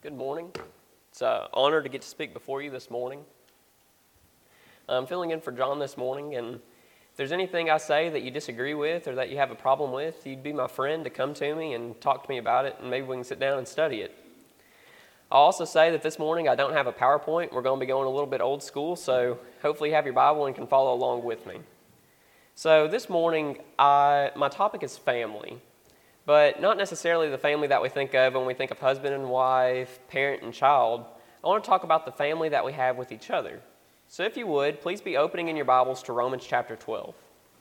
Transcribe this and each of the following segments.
Good morning. It's an honor to get to speak before you this morning. I'm filling in for John this morning, and if there's anything I say that you disagree with or that you have a problem with, you'd be my friend to come to me and talk to me about it, and maybe we can sit down and study it. I'll also say that this morning I don't have a PowerPoint. We're going to be going a little bit old school, so hopefully you have your Bible and can follow along with me. So this morning, my topic is family. But not necessarily the family that we think of when we think of husband and wife, parent and child. I want to talk about the family that we have with each other. So if you would, please be opening in your Bibles to Romans chapter 12.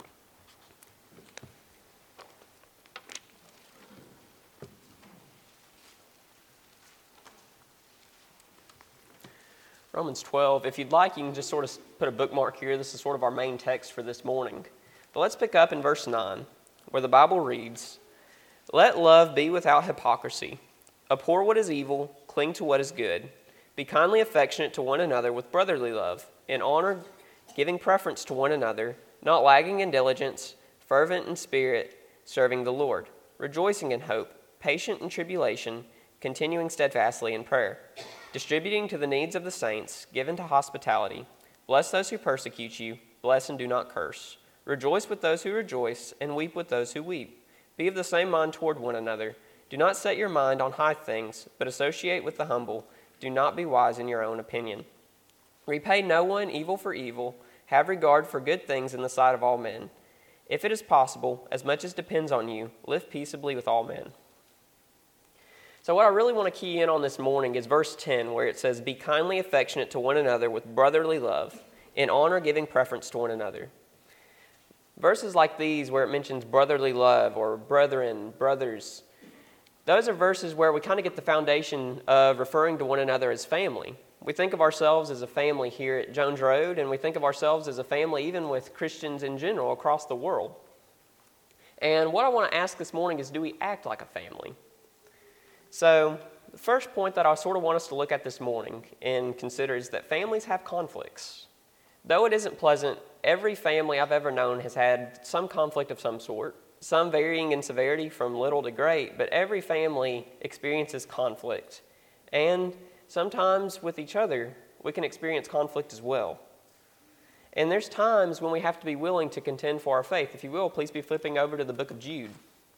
Romans 12, if you'd like, you can just sort of put a bookmark here. This is sort of our main text for this morning. But let's pick up in verse 9, where the Bible reads, "Let love be without hypocrisy. Abhor what is evil, cling to what is good. Be kindly affectionate to one another with brotherly love, in honor, giving preference to one another, not lagging in diligence, fervent in spirit, serving the Lord, rejoicing in hope, patient in tribulation, continuing steadfastly in prayer, distributing to the needs of the saints, given to hospitality. Bless those who persecute you, bless and do not curse. Rejoice with those who rejoice, and weep with those who weep. Be of the same mind toward one another. Do not set your mind on high things, but associate with the humble. Do not be wise in your own opinion. Repay no one evil for evil. Have regard for good things in the sight of all men. If it is possible, as much as depends on you, live peaceably with all men." So what I really want to key in on this morning is verse 10, where it says, "Be kindly affectionate to one another with brotherly love, in honor giving preference to one another." Verses like these where it mentions brotherly love or brethren, brothers, those are verses where we kind of get the foundation of referring to one another as family. We think of ourselves as a family here at Jones Road, and we think of ourselves as a family even with Christians in general across the world. And what I want to ask this morning is, do we act like a family? So the first point that I sort of want us to look at this morning and consider is that families have conflicts. Though it isn't pleasant, every family I've ever known has had some conflict of some sort, some varying in severity from little to great, but every family experiences conflict. And sometimes with each other, we can experience conflict as well. And there's times when we have to be willing to contend for our faith. If you will, please be flipping over to the book of Jude.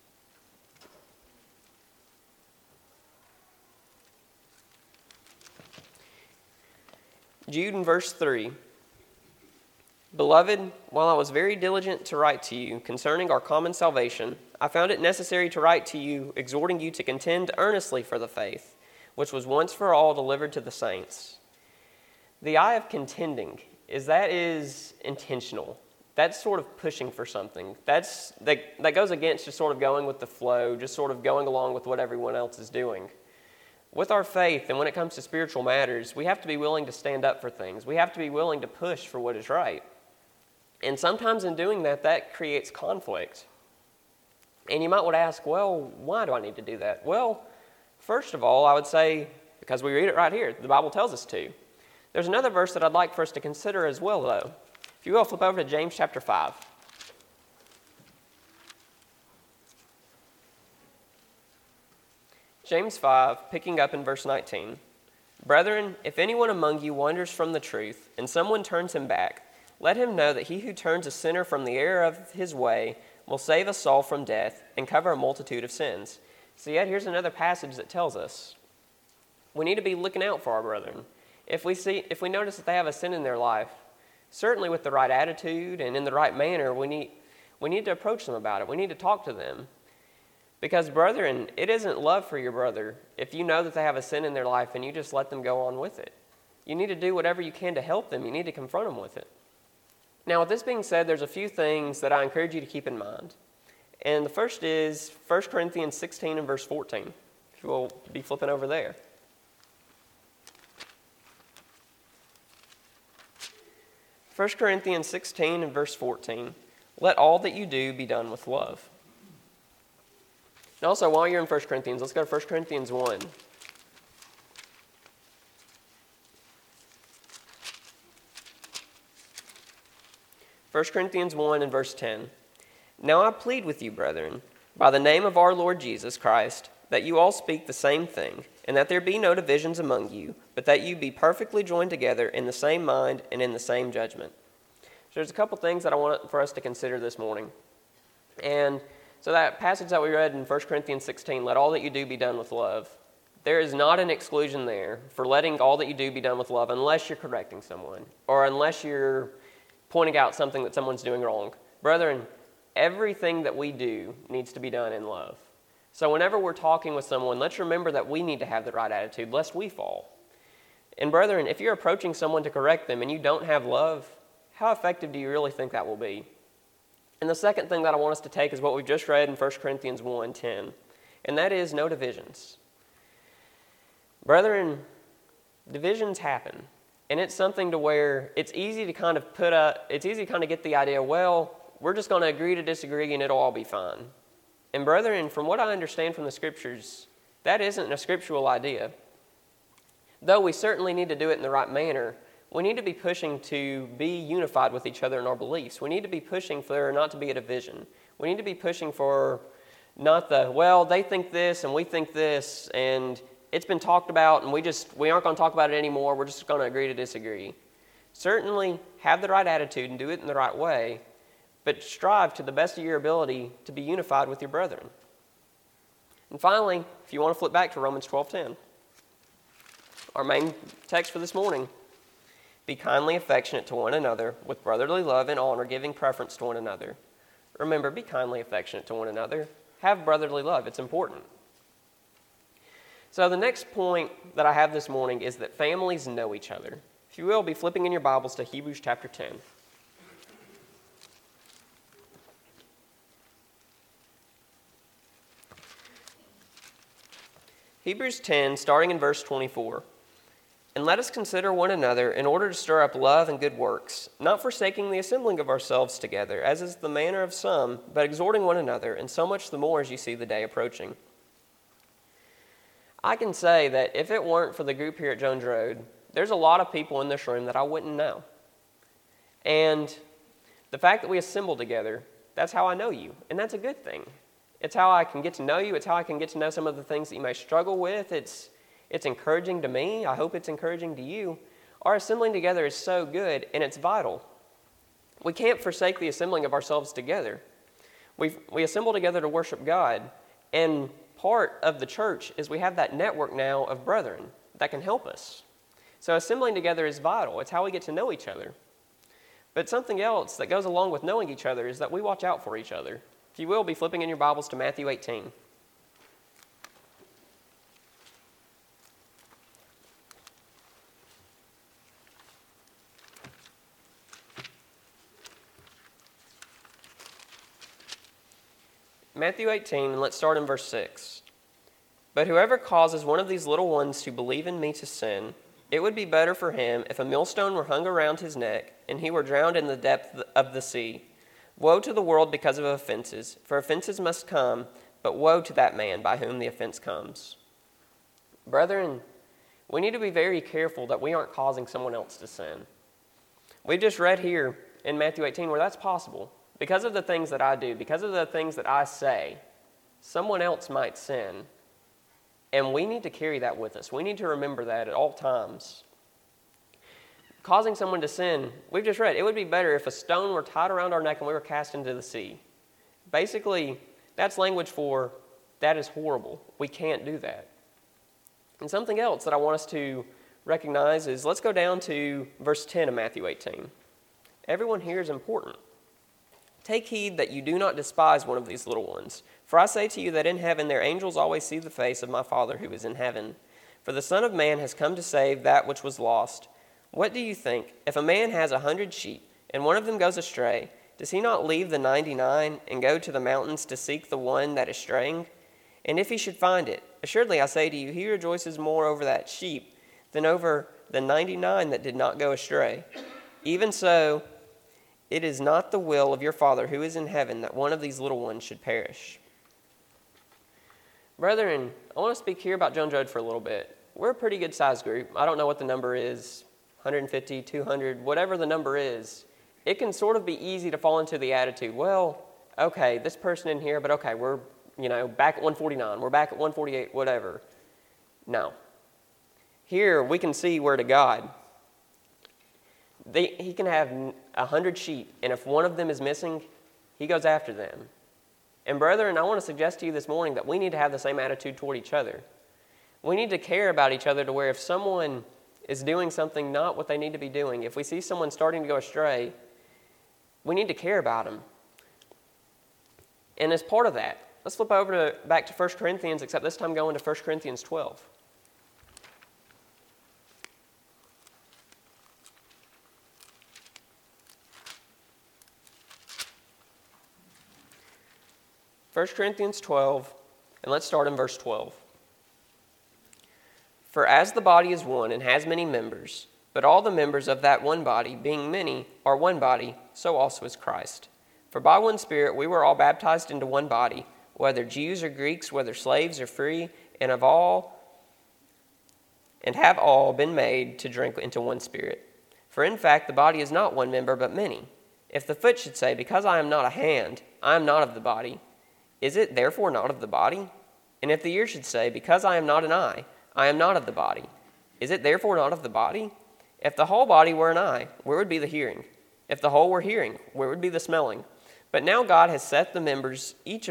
Jude in verse 3. "Beloved, while I was very diligent to write to you concerning our common salvation, I found it necessary to write to you, exhorting you to contend earnestly for the faith, which was once for all delivered to the saints." The eye of contending is intentional. That's sort of pushing for something. That goes against just sort of going with the flow, just sort of going along with what everyone else is doing. With our faith, and when it comes to spiritual matters, we have to be willing to stand up for things. We have to be willing to push for what is right. And sometimes in doing that, that creates conflict. And you might want to ask, well, why do I need to do that? Well, first of all, I would say, because we read it right here, the Bible tells us to. There's another verse that I'd like for us to consider as well, though. If you will, flip over to James chapter 5. James 5, picking up in verse 19. "Brethren, if anyone among you wanders from the truth, and someone turns him back, let him know that he who turns a sinner from the error of his way will save a soul from death and cover a multitude of sins." So yet here's another passage that tells us we need to be looking out for our brethren. If we notice that they have a sin in their life, certainly with the right attitude and in the right manner, we need to approach them about it. We need to talk to them. Because, brethren, it isn't love for your brother if you know that they have a sin in their life and you just let them go on with it. You need to do whatever you can to help them. You need to confront them with it. Now, with this being said, there's a few things that I encourage you to keep in mind. And the first is 1 Corinthians 16 and verse 14. If you will be flipping over there. 1 Corinthians 16 and verse 14. "Let all that you do be done with love." And also, while you're in 1 Corinthians, let's go to 1 Corinthians 1. 1 Corinthians 1 and verse 10. "Now I plead with you, brethren, by the name of our Lord Jesus Christ, that you all speak the same thing, and that there be no divisions among you, but that you be perfectly joined together in the same mind and in the same judgment. So there's a couple things that I want for us to consider this morning. And so that passage that we read in 1 Corinthians 16, let all that you do be done with love. There is not an exclusion there for letting all that you do be done with love unless you're correcting someone or unless you're pointing out something that someone's doing wrong. Brethren, everything that we do needs to be done in love. So whenever we're talking with someone, let's remember that we need to have the right attitude lest we fall. And brethren, if you're approaching someone to correct them and you don't have love, how effective do you really think that will be? And the second thing that I want us to take is what we've just read in 1 Corinthians 1:10, and that is no divisions. Brethren, divisions happen, and it's something to where it's easy to kind of get the idea, well, we're just going to agree to disagree and it'll all be fine. And brethren, from what I understand from the scriptures, that isn't a scriptural idea. Though we certainly need to do it in the right manner, we need to be pushing to be unified with each other in our beliefs. We need to be pushing for there not to be a division. We need to be pushing for not well, they think this and we think this, and it's been talked about and we aren't going to talk about it anymore. We're just going to agree to disagree. Certainly have the right attitude and do it in the right way, but strive to the best of your ability to be unified with your brethren. And finally, if you want to flip back to Romans 12:10, our main text for this morning, be kindly affectionate to one another with brotherly love and honor, giving preference to one another. Remember, be kindly affectionate to one another. Have brotherly love. It's important. So the next point that I have this morning is that families know each other. If you will, be flipping in your Bibles to Hebrews chapter 10. Hebrews 10, starting in verse 24. And let us consider one another in order to stir up love and good works, not forsaking the assembling of ourselves together, as is the manner of some, but exhorting one another, and so much the more as you see the day approaching. I can say that if it weren't for the group here at Jones Road, there's a lot of people in this room that I wouldn't know. And the fact that we assemble together, that's how I know you, and that's a good thing. It's how I can get to know you. It's how I can get to know some of the things that you may struggle with. It's encouraging to me. I hope it's encouraging to you. Our assembling together is so good, and it's vital. We can't forsake the assembling of ourselves together. We assemble together to worship God, and part of the church is we have that network now of brethren that can help us. So assembling together is vital. It's how we get to know each other. But something else that goes along with knowing each other is that we watch out for each other. If you will, be flipping in your Bibles to Matthew 18. Matthew 18, and let's start in verse 6. But whoever causes one of these little ones to believe in me to sin, it would be better for him if a millstone were hung around his neck, and he were drowned in the depth of the sea. Woe to the world because of offenses, for offenses must come, but woe to that man by whom the offense comes. Brethren, we need to be very careful that we aren't causing someone else to sin. We just read here in Matthew 18 where that's possible. Because of the things that I do, because of the things that I say, someone else might sin. And we need to carry that with us. We need to remember that at all times. Causing someone to sin, we've just read, it would be better if a stone were tied around our neck and we were cast into the sea. Basically, that's language for that is horrible. We can't do that. And something else that I want us to recognize is, let's go down to verse 10 of Matthew 18. Everyone here is important. Take heed that you do not despise one of these little ones. For I say to you that in heaven their angels always see the face of my Father who is in heaven. For the Son of Man has come to save that which was lost. What do you think? If a man has 100 sheep, and one of them goes astray, does he not leave the 99 and go to the mountains to seek the one that is straying? And if he should find it, assuredly I say to you, he rejoices more over that sheep than over the 99 that did not go astray. Even so, it is not the will of your Father who is in heaven that one of these little ones should perish. Brethren, I want to speak here about Jones Road for a little bit. We're a pretty good sized group. I don't know what the number is, 150, 200, whatever the number is. It can sort of be easy to fall into the attitude, well, okay, this person in here, but okay, we're back at 149, we're back at 148, whatever. No. Here we can see where to God. He can have 100 sheep, and if one of them is missing, he goes after them. And brethren, I want to suggest to you this morning that we need to have the same attitude toward each other. We need to care about each other to where if someone is doing something not what they need to be doing, if we see someone starting to go astray, we need to care about them. And as part of that, let's flip over back to 1 Corinthians, except this time going to 1 Corinthians 12. 1 Corinthians 12, and let's start in verse 12. For as the body is one and has many members, but all the members of that one body, being many, are one body, so also is Christ. For by one Spirit we were all baptized into one body, whether Jews or Greeks, whether slaves or free, and have all been made to drink into one Spirit. For in fact the body is not one member, but many. If the foot should say, because I am not a hand, I am not of the body, is it therefore not of the body? And if the ear should say, because I am not an eye, I am not of the body, is it therefore not of the body? If the whole body were an eye, where would be the hearing? If the whole were hearing, where would be the smelling? But now God has set the members, each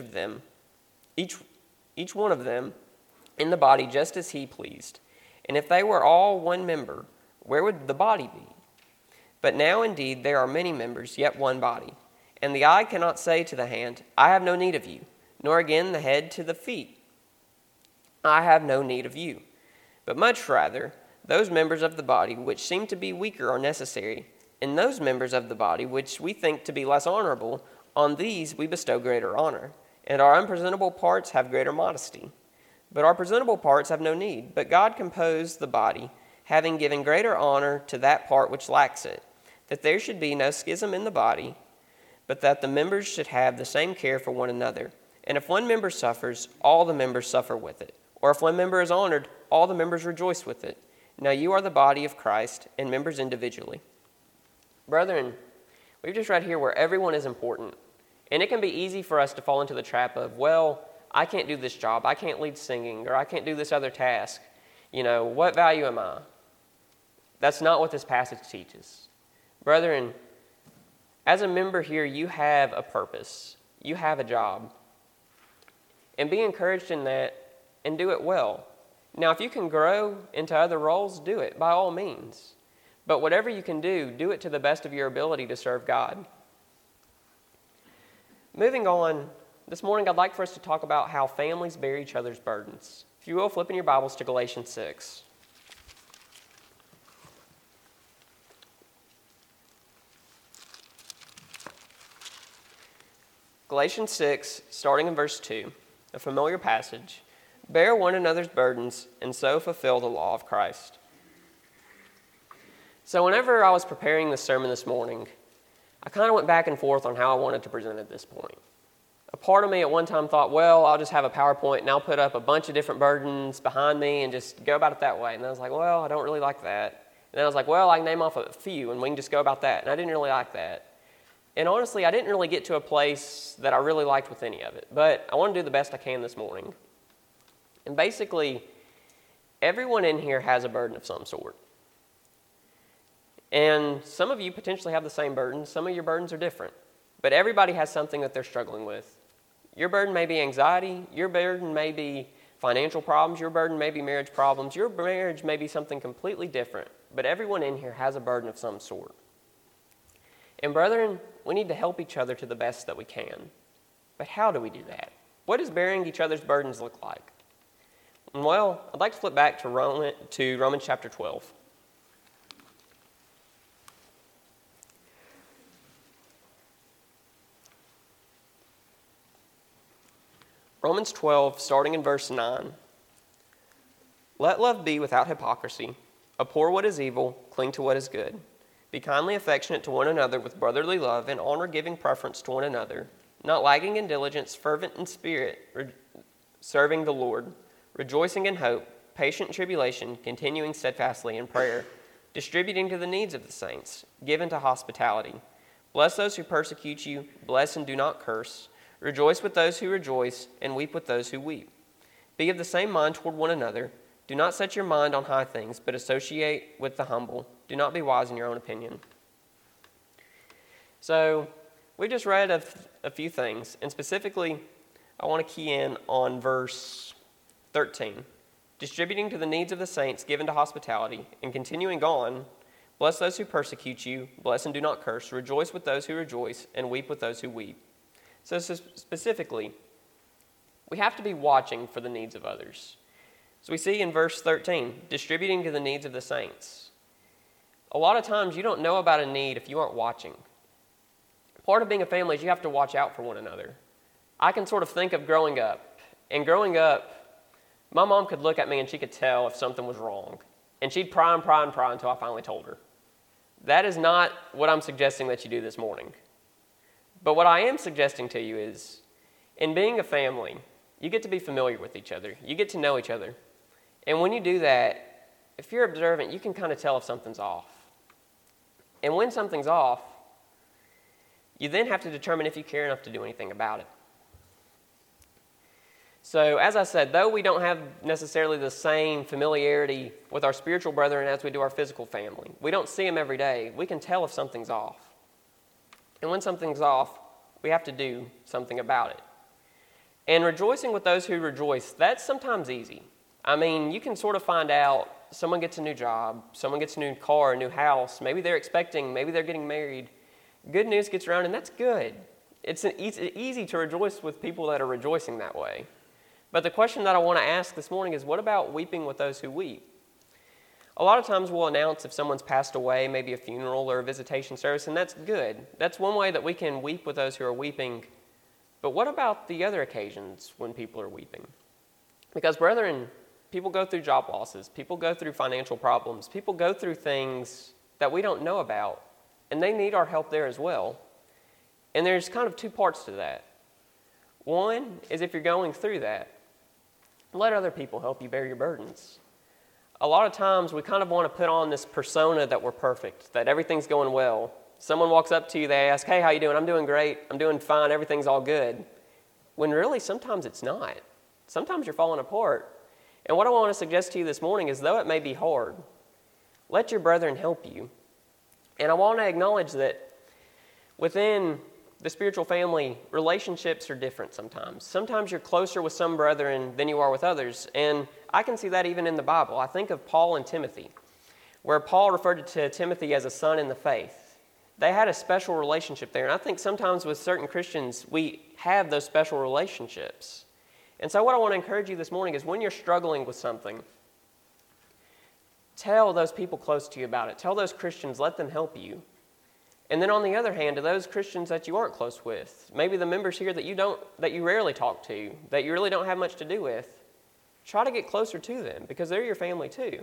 one of them, in the body just as he pleased. And if they were all one member, where would the body be? But now indeed there are many members, yet one body. And the eye cannot say to the hand, I have no need of you, nor again the head to the feet, I have no need of you. But much rather, those members of the body which seem to be weaker are necessary, and those members of the body which we think to be less honorable, on these we bestow greater honor, and our unpresentable parts have greater modesty. But our presentable parts have no need, but God composed the body, having given greater honor to that part which lacks it, that there should be no schism in the body, but that the members should have the same care for one another. And if one member suffers, all the members suffer with it. Or if one member is honored, all the members rejoice with it. Now you are the body of Christ, and members individually. Brethren, we've just read here where everyone is important. And it can be easy for us to fall into the trap of, well, I can't do this job, I can't lead singing, or I can't do this other task. What value am I? That's not what this passage teaches. Brethren, as a member here, you have a purpose. You have a job. And be encouraged in that and do it well. Now, if you can grow into other roles, do it by all means. But whatever you can do it to the best of your ability to serve God. Moving on, this morning I'd like for us to talk about how families bear each other's burdens. If you will, flip in your Bibles to Galatians 6. Galatians 6, starting in verse 2. A familiar passage. Bear one another's burdens, and so fulfill the law of Christ. So whenever I was preparing this sermon this morning, I kind of went back and forth on how I wanted to present at this point. A part of me at one time thought, well, I'll just have a PowerPoint and I'll put up a bunch of different burdens behind me and just go about it that way. And I was like, well, I don't really like that. And then I was like, well, I can name off a few and we can just go about that. And I didn't really like that. And honestly, I didn't really get to a place that I really liked with any of it. But I want to do the best I can this morning. And basically, everyone in here has a burden of some sort. And some of you potentially have the same burden. Some of your burdens are different. But everybody has something that they're struggling with. Your burden may be anxiety. Your burden may be financial problems. Your burden may be marriage problems. Your marriage may be something completely different. But everyone in here has a burden of some sort. And brethren, we need to help each other to the best that we can. But how do we do that? What does bearing each other's burdens look like? Well, I'd like to flip back to Romans chapter 12. Romans 12, starting in verse 9. Let love be without hypocrisy. Abhor what is evil, cling to what is good. Be kindly affectionate to one another with brotherly love and honor, giving preference to one another, not lagging in diligence, fervent in spirit, serving the Lord, rejoicing in hope, patient in tribulation, continuing steadfastly in prayer, distributing to the needs of the saints, given to hospitality. Bless those who persecute you, bless and do not curse. Rejoice with those who rejoice, and weep with those who weep. Be of the same mind toward one another. Do not set your mind on high things, but associate with the humble. Do not be wise in your own opinion. So, we just read a few things, and specifically, I want to key in on verse 13. Distributing to the needs of the saints, given to hospitality, and continuing on, bless those who persecute you, bless and do not curse, rejoice with those who rejoice, and weep with those who weep. So specifically, we have to be watching for the needs of others. So we see in verse 13, distributing to the needs of the saints. A lot of times you don't know about a need if you aren't watching. Part of being a family is you have to watch out for one another. I can sort of think of growing up. And growing up, my mom could look at me and she could tell if something was wrong. And she'd pry until I finally told her. That is not what I'm suggesting that you do this morning. But what I am suggesting to you is, in being a family, you get to be familiar with each other. You get to know each other. And when you do that, if you're observant, you can kind of tell if something's off. And when something's off, you then have to determine if you care enough to do anything about it. So, as I said, though we don't have necessarily the same familiarity with our spiritual brethren as we do our physical family, we don't see them every day, we can tell if something's off. And when something's off, we have to do something about it. And rejoicing with those who rejoice, that's sometimes easy. I mean, you can sort of find out someone gets a new job, someone gets a new car, a new house, maybe they're expecting, maybe they're getting married. Good news gets around, and that's good. It's easy to rejoice with people that are rejoicing that way. But the question that I want to ask this morning is, what about weeping with those who weep? A lot of times we'll announce if someone's passed away, maybe a funeral or a visitation service, and that's good. That's one way that we can weep with those who are weeping. But what about the other occasions when people are weeping? Because, brethren, people go through job losses. People go through financial problems. People go through things that we don't know about, and they need our help there as well. And there's kind of two parts to that. One is if you're going through that, let other people help you bear your burdens. A lot of times we kind of want to put on this persona that we're perfect, that everything's going well. Someone walks up to you, they ask, hey, how you doing? I'm doing great. I'm doing fine. Everything's all good. When really sometimes it's not. Sometimes you're falling apart. And what I want to suggest to you this morning is, though it may be hard, let your brethren help you. And I want to acknowledge that within the spiritual family, relationships are different sometimes. Sometimes you're closer with some brethren than you are with others. And I can see that even in the Bible. I think of Paul and Timothy, where Paul referred to Timothy as a son in the faith. They had a special relationship there. And I think sometimes with certain Christians, we have those special relationships. And so what I want to encourage you this morning is, when you're struggling with something, tell those people close to you about it. Tell those Christians, let them help you. And then on the other hand, to those Christians that you aren't close with, maybe the members here that you rarely talk to, that you really don't have much to do with, try to get closer to them, because they're your family too.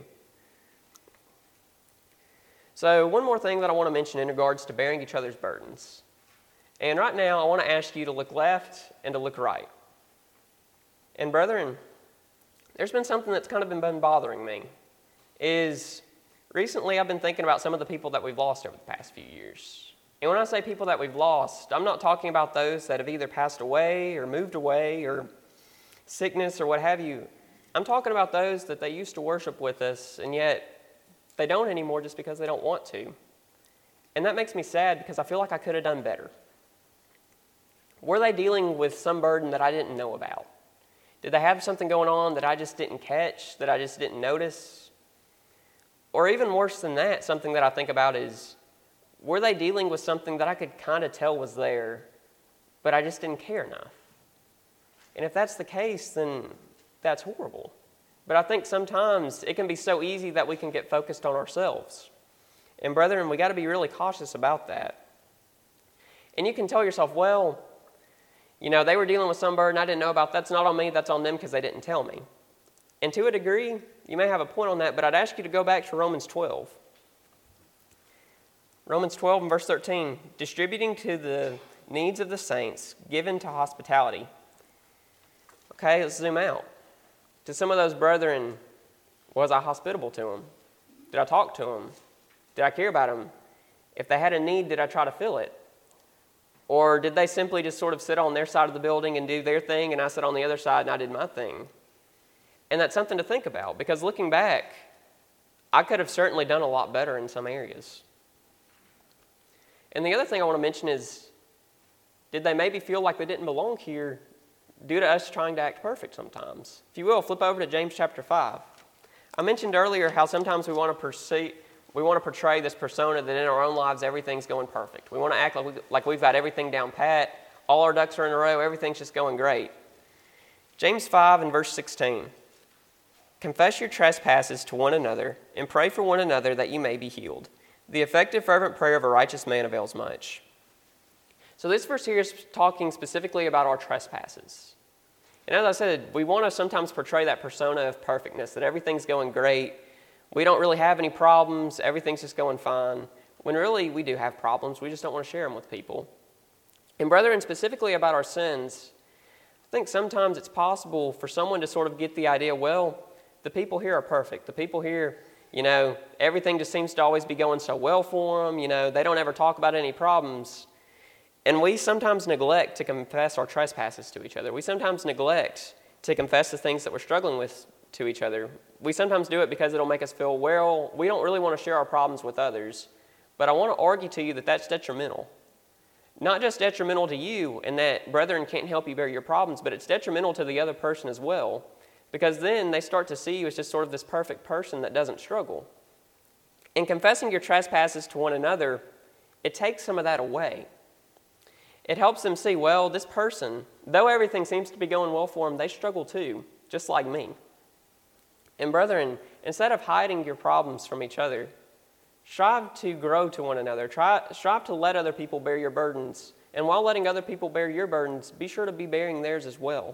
So one more thing that I want to mention in regards to bearing each other's burdens. And right now, I want to ask you to look left and to look right. And brethren, there's been something that's kind of been bothering me, is recently I've been thinking about some of the people that we've lost over the past few years. And when I say people that we've lost, I'm not talking about those that have either passed away or moved away or sickness or what have you. I'm talking about those that they used to worship with us, and yet they don't anymore just because they don't want to. And that makes me sad, because I feel like I could have done better. Were they dealing with some burden that I didn't know about? Did they have something going on that I just didn't catch, that I just didn't notice? Or even worse than that, something that I think about is, were they dealing with something that I could kind of tell was there, but I just didn't care enough? And if that's the case, then that's horrible. But I think sometimes it can be so easy that we can get focused on ourselves. And brethren, we got to be really cautious about that. And you can tell yourself, well, you know, they were dealing with some burden I didn't know about. That's not on me, that's on them because they didn't tell me. And to a degree, you may have a point on that, but I'd ask you to go back to Romans 12. Romans 12 and verse 13, distributing to the needs of the saints, given to hospitality. Okay, let's zoom out. To some of those brethren, was I hospitable to them? Did I talk to them? Did I care about them? If they had a need, did I try to fill it? Or did they simply just sort of sit on their side of the building and do their thing, and I sat on the other side and I did my thing? And that's something to think about, because looking back, I could have certainly done a lot better in some areas. And the other thing I want to mention is, did they maybe feel like they didn't belong here due to us trying to act perfect sometimes? If you will, flip over to James chapter 5. I mentioned earlier how sometimes we want to portray this persona that in our own lives everything's going perfect. We want to act like we've got everything down pat, all our ducks are in a row, everything's just going great. James 5 and verse 16. Confess your trespasses to one another and pray for one another that you may be healed. The effective fervent prayer of a righteous man avails much. So this verse here is talking specifically about our trespasses. And as I said, we want to sometimes portray that persona of perfectness, that everything's going great, we don't really have any problems, everything's just going fine, when really we do have problems, we just don't want to share them with people. And brethren, specifically about our sins, I think sometimes it's possible for someone to sort of get the idea, well, the people here are perfect. The people here, everything just seems to always be going so well for them. They don't ever talk about any problems. And we sometimes neglect to confess our trespasses to each other. We sometimes neglect to confess the things that we're struggling with to each other. We sometimes do it because it'll make us feel, well, we don't really want to share our problems with others. But I want to argue to you that that's detrimental. Not just detrimental to you in that brethren can't help you bear your problems, but it's detrimental to the other person as well. Because then they start to see you as just sort of this perfect person that doesn't struggle. And confessing your trespasses to one another, it takes some of that away. It helps them see, well, this person, though everything seems to be going well for them, they struggle too, just like me. And brethren, instead of hiding your problems from each other, strive to grow to one another. Strive to let other people bear your burdens. And while letting other people bear your burdens, be sure to be bearing theirs as well.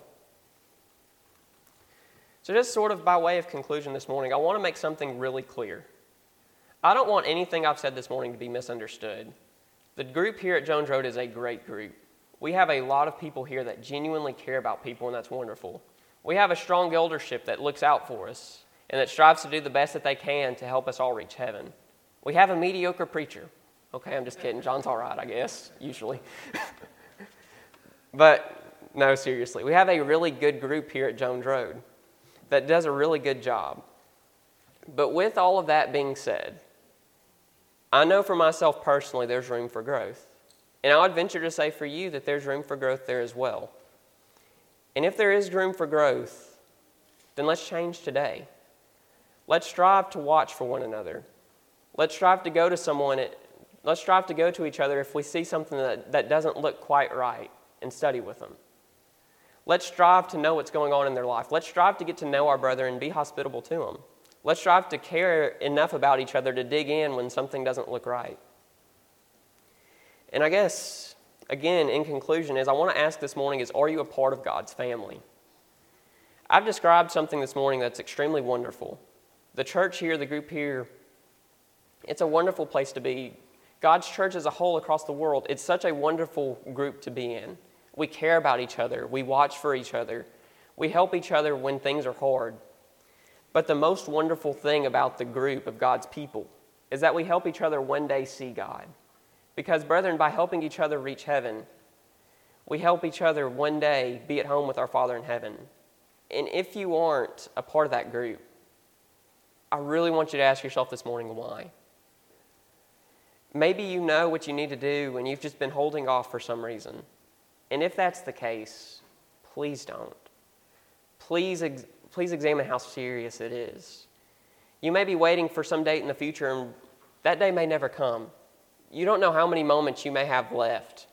So just sort of by way of conclusion this morning, I want to make something really clear. I don't want anything I've said this morning to be misunderstood. The group here at Jones Road is a great group. We have a lot of people here that genuinely care about people, and that's wonderful. We have a strong eldership that looks out for us and that strives to do the best that they can to help us all reach heaven. We have a mediocre preacher. Okay, I'm just kidding. John's all right, I guess, usually. But no, seriously. We have a really good group here at Jones Road that does a really good job. But with all of that being said, I know for myself personally there's room for growth. And I would venture to say for you that there's room for growth there as well. And if there is room for growth, then let's change today. Let's strive to watch for one another. Let's strive to go to each other if we see something that doesn't look quite right and study with them. Let's strive to know what's going on in their life. Let's strive to get to know our brother and be hospitable to them. Let's strive to care enough about each other to dig in when something doesn't look right. And I guess, again, in conclusion, I want to ask this morning is, are you a part of God's family? I've described something this morning that's extremely wonderful. The church here, the group here, it's a wonderful place to be. God's church as a whole across the world, it's such a wonderful group to be in. We care about each other. We watch for each other. We help each other when things are hard. But the most wonderful thing about the group of God's people is that we help each other one day see God. Because, brethren, by helping each other reach heaven, we help each other one day be at home with our Father in heaven. And if you aren't a part of that group, I really want you to ask yourself this morning why. Maybe you know what you need to do and you've just been holding off for some reason. And if that's the case, please don't. Please examine how serious it is. You may be waiting for some date in the future, and that day may never come. You don't know how many moments you may have left.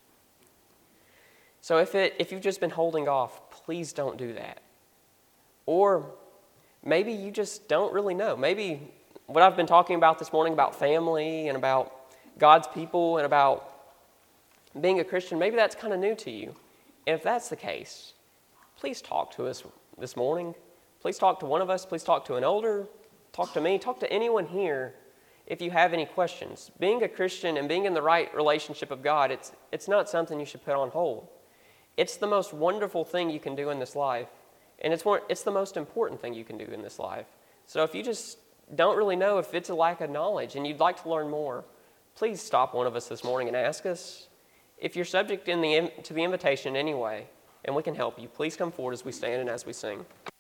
So if you've just been holding off, please don't do that. Or maybe you just don't really know. Maybe what I've been talking about this morning about family and about God's people and about being a Christian, maybe that's kind of new to you. And if that's the case, please talk to us this morning. Please talk to one of us. Please talk to an elder. Talk to me. Talk to anyone here if you have any questions. Being a Christian and being in the right relationship of God, it's not something you should put on hold. It's the most wonderful thing you can do in this life. And it's the most important thing you can do in this life. So if you just don't really know, if it's a lack of knowledge and you'd like to learn more, please stop one of us this morning and ask us. If you're subject to the invitation anyway, and we can help you, please come forward as we stand and as we sing.